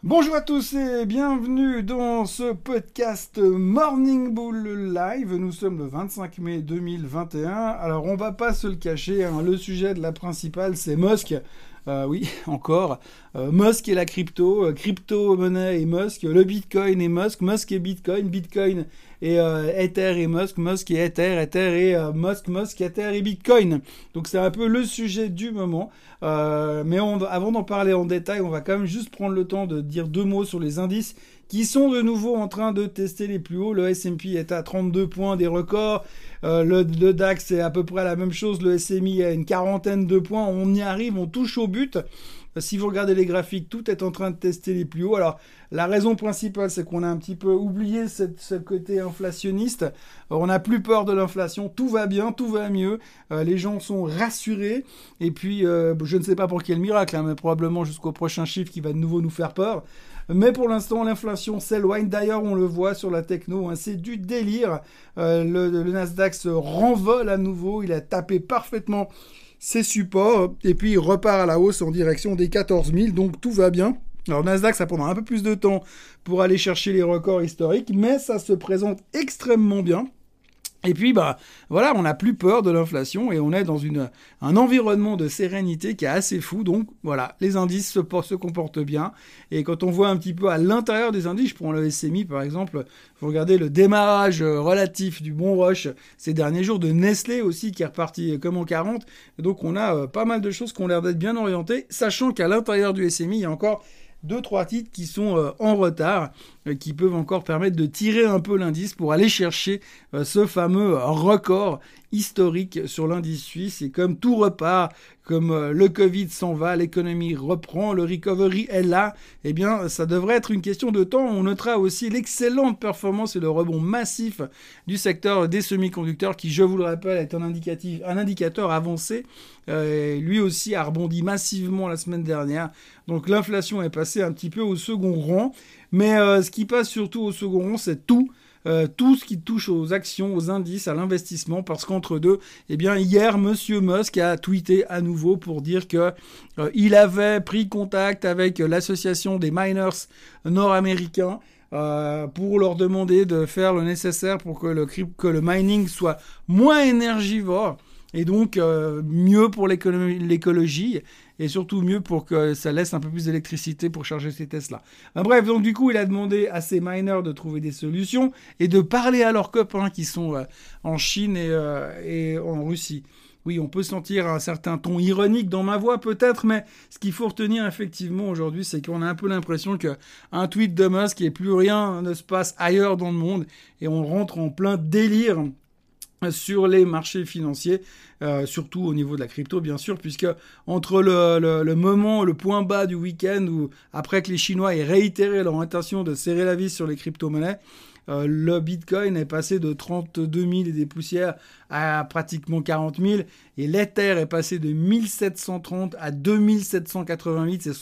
Bonjour à tous et bienvenue dans ce podcast Morning Bull Live. Nous sommes le 25 mai 2021. Alors on va pas se le cacher, hein, le sujet de la principale c'est Musk. Oui, encore. Musk et la crypto, crypto-monnaie et Musk, le Bitcoin et Musk, Musk et Bitcoin, Bitcoin et Ether et Musk, Musk et Ether, Ether et Musk, Musk, Ether et Bitcoin. Donc c'est un peu le sujet du moment. Mais avant d'en parler en détail, on va quand même juste prendre le temps de dire deux mots sur les indices qui sont de nouveau en train de tester les plus hauts. Le S&P est à 32 points des records. Le DAX est à peu près la même chose. Le SMI a une quarantaine de points. On y arrive, on touche au but. Si vous regardez les graphiques, tout est en train de tester les plus hauts. Alors, la raison principale, c'est qu'on a un petit peu oublié ce côté inflationniste. On n'a plus peur de l'inflation. Tout va bien, tout va mieux. Les gens sont rassurés. Et puis, je ne sais pas pour quel miracle, hein, mais probablement jusqu'au prochain chiffre qui va de nouveau nous faire peur. Mais pour l'instant, l'inflation s'éloigne. D'ailleurs, on le voit sur la techno, hein, c'est du délire. Le Nasdaq se renvole à nouveau. Il a tapé parfaitement ses supports, et puis il repart à la hausse en direction des 14 000, donc tout va bien. Alors Nasdaq, ça prendra un peu plus de temps pour aller chercher les records historiques, mais ça se présente extrêmement bien. Et puis, voilà, on n'a plus peur de l'inflation et on est dans un environnement de sérénité qui est assez fou. Donc, voilà, les indices se comportent bien. Et quand on voit un petit peu à l'intérieur des indices, je prends le SMI par exemple, vous regardez le démarrage relatif du bon rush ces derniers jours, de Nestlé aussi qui est reparti comme en 40. Et donc, on a pas mal de choses qui ont l'air d'être bien orientées, sachant qu'à l'intérieur du SMI, il y a encore 2-3 titres qui sont en retard, qui peuvent encore permettre de tirer un peu l'indice pour aller chercher ce fameux record historique sur l'indice suisse. Et comme tout repart, comme le Covid s'en va, l'économie reprend, le recovery est là, eh bien ça devrait être une question de temps. On notera aussi l'excellente performance et le rebond massif du secteur des semi-conducteurs qui, je vous le rappelle, est un indicateur avancé. Lui aussi a rebondi massivement la semaine dernière. Donc l'inflation est passée un petit peu au second rang. Mais ce qui passe surtout au second rang, c'est tout ce qui touche aux actions, aux indices, à l'investissement, parce qu'entre deux, eh bien hier, Monsieur Musk a tweeté à nouveau pour dire que il avait pris contact avec l'association des miners nord-américains pour leur demander de faire le nécessaire pour que le mining soit moins énergivore et donc mieux pour l'écologie. Et surtout mieux pour que ça laisse un peu plus d'électricité pour charger ces Tesla. Bref, donc du coup, il a demandé à ces miners de trouver des solutions et de parler à leurs copains qui sont en Chine et en Russie. Oui, on peut sentir un certain ton ironique dans ma voix peut-être, mais ce qu'il faut retenir effectivement aujourd'hui, c'est qu'on a un peu l'impression qu'un tweet de Musk et plus rien ne se passe ailleurs dans le monde et on rentre en plein délire sur les marchés financiers, surtout au niveau de la crypto bien sûr, puisque entre le moment, le point bas du week-end, où après que les Chinois aient réitéré leur intention de serrer la vis sur les crypto-monnaies, le Bitcoin est passé de 32 000 et des poussières à pratiquement 40 000, et l'Ether est passé de 1730 à 2788, c'est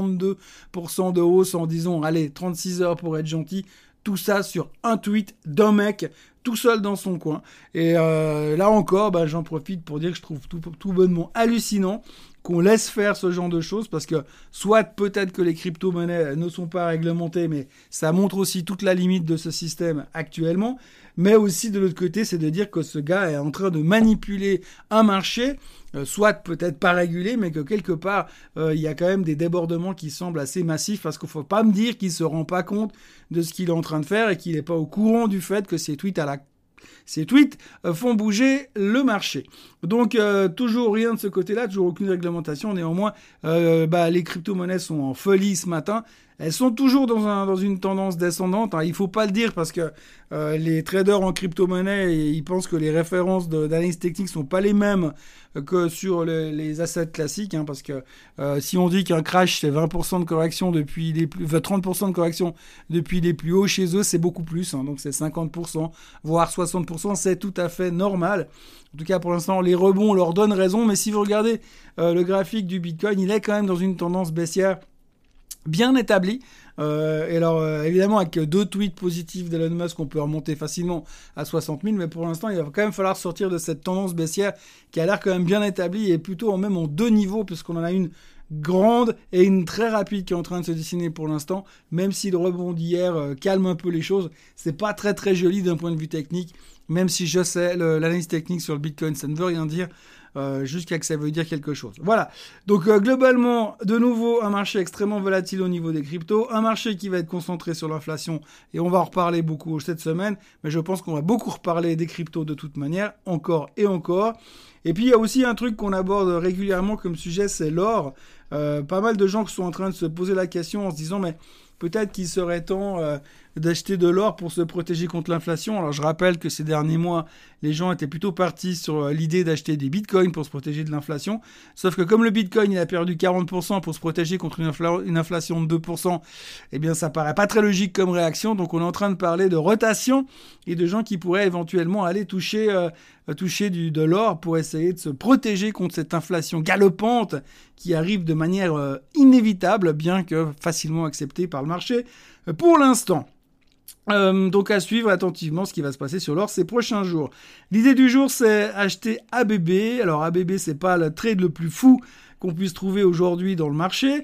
62% de hausse en, disons, allez, 36 heures pour être gentil. Tout ça sur un tweet d'un mec tout seul dans son coin. Et là encore, j'en profite pour dire que je trouve tout bonnement hallucinant qu'on laisse faire ce genre de choses, parce que soit peut-être que les crypto-monnaies ne sont pas réglementées, mais ça montre aussi toute la limite de ce système actuellement, mais aussi de l'autre côté, c'est de dire que ce gars est en train de manipuler un marché, soit peut-être pas régulé, mais que quelque part, il y a quand même des débordements qui semblent assez massifs, parce qu'il ne faut pas me dire qu'il se rend pas compte de ce qu'il est en train de faire et qu'il n'est pas au courant du fait que ces tweets font bouger le marché. Donc, toujours rien de ce côté-là, toujours aucune réglementation. Néanmoins, les crypto-monnaies sont en folie ce matin. Elles sont toujours dans une tendance descendante. Il ne faut pas le dire parce que les traders en crypto-monnaie, ils pensent que les références d'analyse technique ne sont pas les mêmes que sur les assets classiques. Parce que si on dit qu'un crash, c'est 20% de correction depuis 30% de correction depuis les plus hauts, chez eux, c'est beaucoup plus. Donc c'est 50%, voire 60%. C'est tout à fait normal. En tout cas, pour l'instant, les rebonds leur donnent raison. Mais si vous regardez le graphique du Bitcoin, il est quand même dans une tendance baissière bien établi. Et alors, évidemment, avec deux tweets positifs d'Elon Musk, on peut remonter facilement à 60 000, mais pour l'instant, il va quand même falloir sortir de cette tendance baissière qui a l'air quand même bien établie et plutôt même en deux niveaux, puisqu'on en a une grande et une très rapide qui est en train de se dessiner pour l'instant, même si le rebond d'hier calme un peu les choses. C'est pas très très joli d'un point de vue technique, même si je sais, l'analyse technique sur le Bitcoin, ça ne veut rien dire. Jusqu'à que ça veut dire quelque chose. Voilà. Donc globalement, de nouveau, un marché extrêmement volatile au niveau des cryptos, un marché qui va être concentré sur l'inflation, et on va en reparler beaucoup cette semaine, mais je pense qu'on va beaucoup reparler des cryptos de toute manière, encore et encore. Et puis il y a aussi un truc qu'on aborde régulièrement comme sujet, c'est l'or. Pas mal de gens qui sont en train de se poser la question en se disant, mais peut-être qu'il serait temps d'acheter de l'or pour se protéger contre l'inflation. Alors je rappelle que ces derniers mois, les gens étaient plutôt partis sur l'idée d'acheter des bitcoins pour se protéger de l'inflation. Sauf que comme le bitcoin il a perdu 40% pour se protéger contre une inflation de 2%, eh bien ça paraît pas très logique comme réaction. Donc on est en train de parler de rotation et de gens qui pourraient éventuellement aller toucher de l'or pour essayer de se protéger contre cette inflation galopante qui arrive de manière inévitable, bien que facilement acceptée par le marché pour l'instant. Donc à suivre attentivement ce qui va se passer sur l'or ces prochains jours. L'idée du jour, c'est acheter ABB. Alors ABB, c'est pas le trade le plus fou qu'on puisse trouver aujourd'hui dans le marché.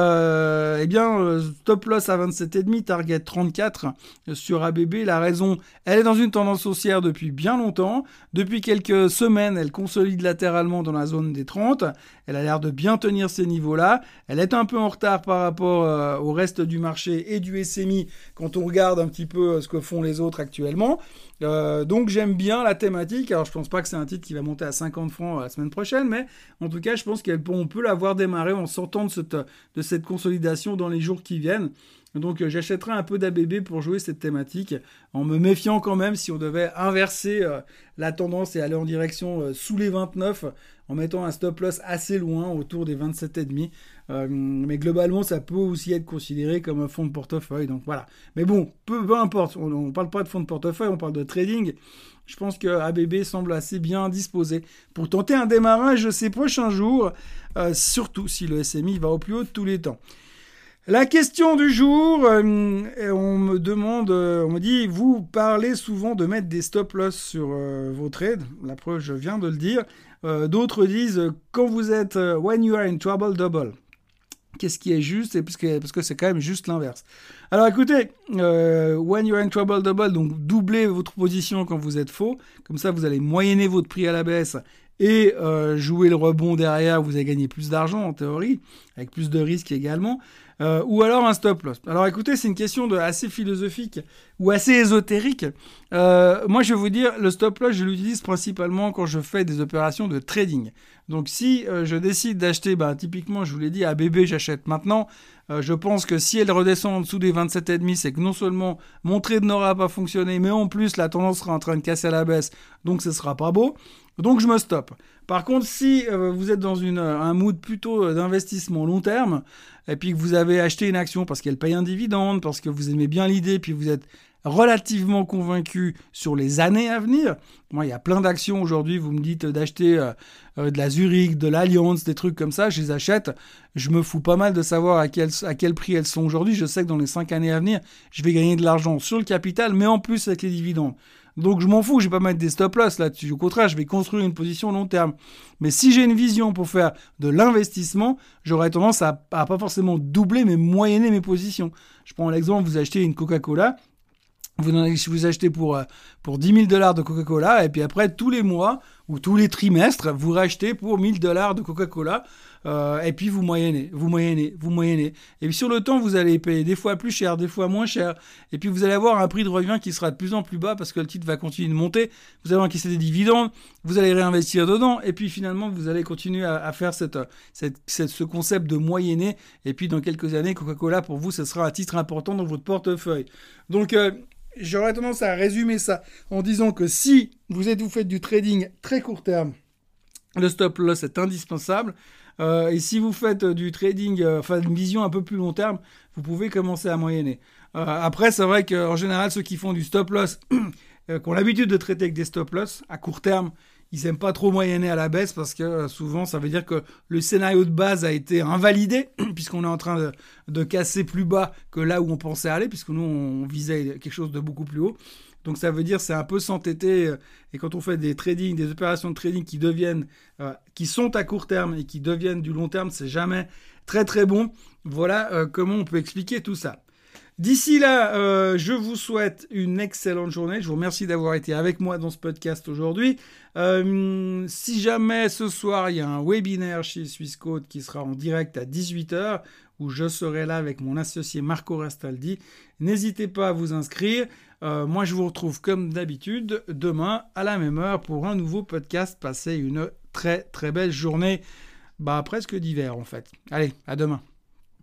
Stop loss à 27,5, target 34 sur ABB. La raison, elle est dans une tendance haussière depuis bien longtemps. Depuis quelques semaines, elle consolide latéralement dans la zone des 30. Elle a l'air de bien tenir ces niveaux-là. Elle est un peu en retard par rapport au reste du marché et du SMI quand on regarde un petit peu ce que font les autres actuellement. Donc j'aime bien la thématique. Alors je pense pas que c'est un titre qui va monter à 50 francs la semaine prochaine, mais en tout cas je pense qu'on peut l'avoir démarré en sortant de cette consolidation dans les jours qui viennent. Donc j'achèterai un peu d'ABB pour jouer cette thématique, en me méfiant quand même si on devait inverser la tendance et aller en direction sous les 29, en mettant un stop loss assez loin, autour des 27,5. Mais globalement, ça peut aussi être considéré comme un fonds de portefeuille. Donc voilà. Mais bon, peu importe, on ne parle pas de fonds de portefeuille, on parle de trading. Je pense que ABB semble assez bien disposé pour tenter un démarrage ces prochains jours, surtout si le SMI va au plus haut de tous les temps. La question du jour, on me dit, vous parlez souvent de mettre des stop-loss sur vos trades. La preuve, je viens de le dire. D'autres disent, quand vous êtes when you are in trouble, double. Qu'est-ce qui est juste? Parce que c'est quand même juste l'inverse. Alors écoutez, when you are in trouble, double, donc doublez votre position quand vous êtes faux. Comme ça, vous allez moyenner votre prix à la baisse et jouer le rebond derrière, vous allez gagner plus d'argent en théorie, avec plus de risques également. Ou alors un stop loss. Alors écoutez, c'est une question assez philosophique ou assez ésotérique. Moi, je vais vous dire, le stop loss, je l'utilise principalement quand je fais des opérations de trading. Donc si je décide d'acheter, typiquement, je vous l'ai dit, ABB, j'achète maintenant. Je pense que si elle redescend en dessous des 27,5, c'est que non seulement mon trade n'aura pas fonctionné, mais en plus la tendance sera en train de casser à la baisse, donc ce sera pas beau. Donc je me stoppe. Par contre, si vous êtes dans un mood plutôt d'investissement long terme, et puis que vous avez acheté une action parce qu'elle paye un dividende, parce que vous aimez bien l'idée, puis vous êtes relativement convaincu sur les années à venir. Moi, il y a plein d'actions aujourd'hui, vous me dites d'acheter de la Zurich, de l'Allianz, des trucs comme ça, je les achète. Je me fous pas mal de savoir à quel prix elles sont aujourd'hui. Je sais que dans les 5 années à venir, je vais gagner de l'argent sur le capital, mais en plus avec les dividendes. Donc je m'en fous, je vais pas mettre des stop-loss là-dessus. Au contraire, je vais construire une position long terme. Mais si j'ai une vision pour faire de l'investissement, j'aurais tendance à pas forcément doubler, mais moyenner mes positions. Je prends l'exemple, vous achetez une Coca-Cola, vous achetez pour $10 000 de Coca-Cola, et puis après, tous les mois ou tous les trimestres, vous rachetez pour $1 000 de Coca-Cola, et puis vous moyennez. Et puis sur le temps, vous allez payer des fois plus cher, des fois moins cher, et puis vous allez avoir un prix de revient qui sera de plus en plus bas parce que le titre va continuer de monter, vous allez encaisser des dividendes, vous allez réinvestir dedans, et puis finalement, vous allez continuer à faire ce concept de moyenner, et puis dans quelques années, Coca-Cola, pour vous, ce sera un titre important dans votre portefeuille. Donc, j'aurais tendance à résumer ça en disant que si vous faites du trading très court terme, le stop loss est indispensable. Et si vous faites du trading, une vision un peu plus long terme, vous pouvez commencer à moyenner. Après, c'est vrai qu'en général, ceux qui font du stop loss, qui ont l'habitude de traiter avec des stop loss à court terme, ils n'aiment pas trop moyenner à la baisse parce que souvent, ça veut dire que le scénario de base a été invalidé puisqu'on est en train de casser plus bas que là où on pensait aller, puisque nous, on visait quelque chose de beaucoup plus haut. Donc ça veut dire c'est un peu s'entêter. Et quand on fait des trading, des opérations de trading qui sont à court terme et qui deviennent du long terme, c'est jamais très très bon. Voilà comment on peut expliquer tout ça. D'ici là, je vous souhaite une excellente journée. Je vous remercie d'avoir été avec moi dans ce podcast aujourd'hui. Si jamais ce soir, il y a un webinaire chez Swissquote qui sera en direct à 18h, où je serai là avec mon associé Marco Rastaldi, n'hésitez pas à vous inscrire. Moi, je vous retrouve comme d'habitude demain à la même heure pour un nouveau podcast. Passez une très très belle journée, presque d'hiver en fait. Allez, à demain.